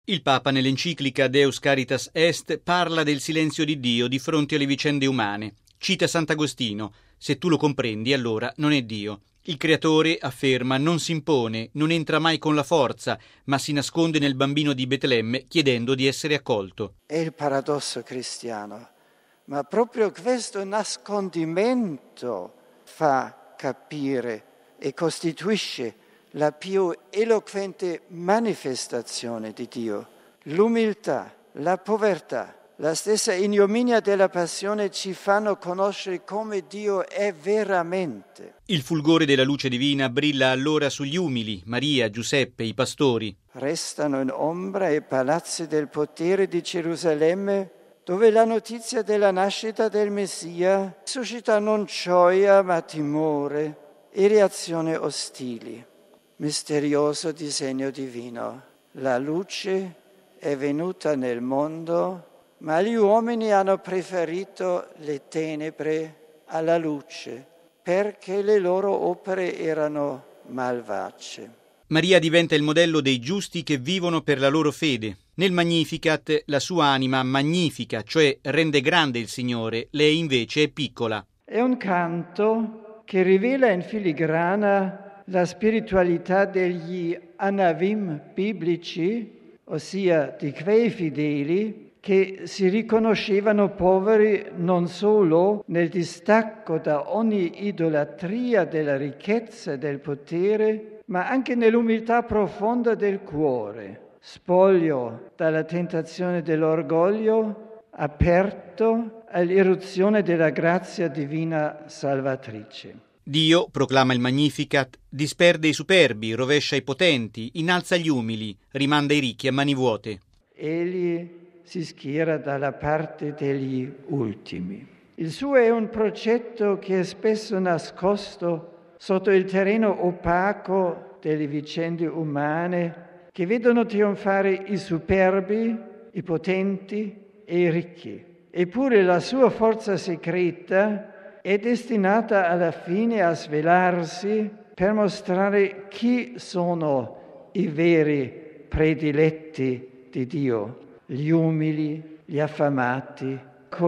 Il Papa nell'enciclica Deus Caritas Est parla del silenzio di Dio di fronte alle vicende umane. Cita Sant'Agostino: se tu lo comprendi, allora non è Dio. Il Creatore, afferma, non si impone, non entra mai con la forza, ma si nasconde nel bambino di Betlemme chiedendo di essere accolto. È il paradosso cristiano, ma proprio questo nascondimento fa capire e costituisce la più eloquente manifestazione di Dio. L'umiltà, la povertà, la stessa ignominia della passione ci fanno conoscere come Dio è veramente. Il fulgore della luce divina brilla allora sugli umili, Maria, Giuseppe, i pastori. Restano in ombra i palazzi del potere di Gerusalemme, dove la notizia della nascita del Messia suscita non gioia ma timore e reazioni ostili. Misterioso disegno divino. La luce è venuta nel mondo, ma gli uomini hanno preferito le tenebre alla luce, perché le loro opere erano malvagie. Maria diventa il modello dei giusti che vivono per la loro fede. Nel Magnificat la sua anima magnifica, cioè rende grande il Signore, lei invece è piccola. È un canto che rivela in filigrana la spiritualità degli anavim biblici, ossia di quei fedeli che si riconoscevano poveri non solo nel distacco da ogni idolatria della ricchezza e del potere, ma anche nell'umiltà profonda del cuore, spoglio dalla tentazione dell'orgoglio, aperto all'irruzione della grazia divina salvatrice. Dio, proclama il Magnificat, disperde i superbi, rovescia i potenti, innalza gli umili, rimanda i ricchi a mani vuote. Egli si schiera dalla parte degli ultimi. Il suo è un progetto che è spesso nascosto sotto il terreno opaco delle vicende umane che vedono trionfare i superbi, i potenti e i ricchi. Eppure la sua forza segreta è destinata alla fine a svelarsi per mostrare chi sono i veri prediletti di Dio, gli umili, gli affamati,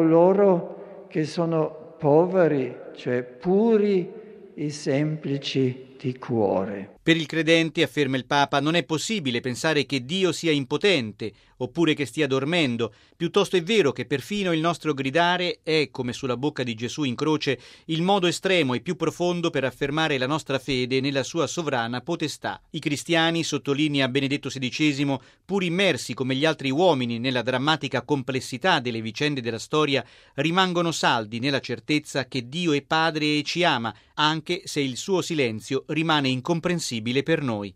coloro che sono poveri, cioè puri e semplici di cuore. Per il credente, afferma il Papa, non è possibile pensare che Dio sia impotente oppure che stia dormendo. Piuttosto è vero che perfino il nostro gridare è, come sulla bocca di Gesù in croce, il modo estremo e più profondo per affermare la nostra fede nella sua sovrana potestà. I cristiani, sottolinea Benedetto XVI, pur immersi come gli altri uomini nella drammatica complessità delle vicende della storia, rimangono saldi nella certezza che Dio è Padre e ci ama, anche se il suo silenzio rimane incomprensibile per noi.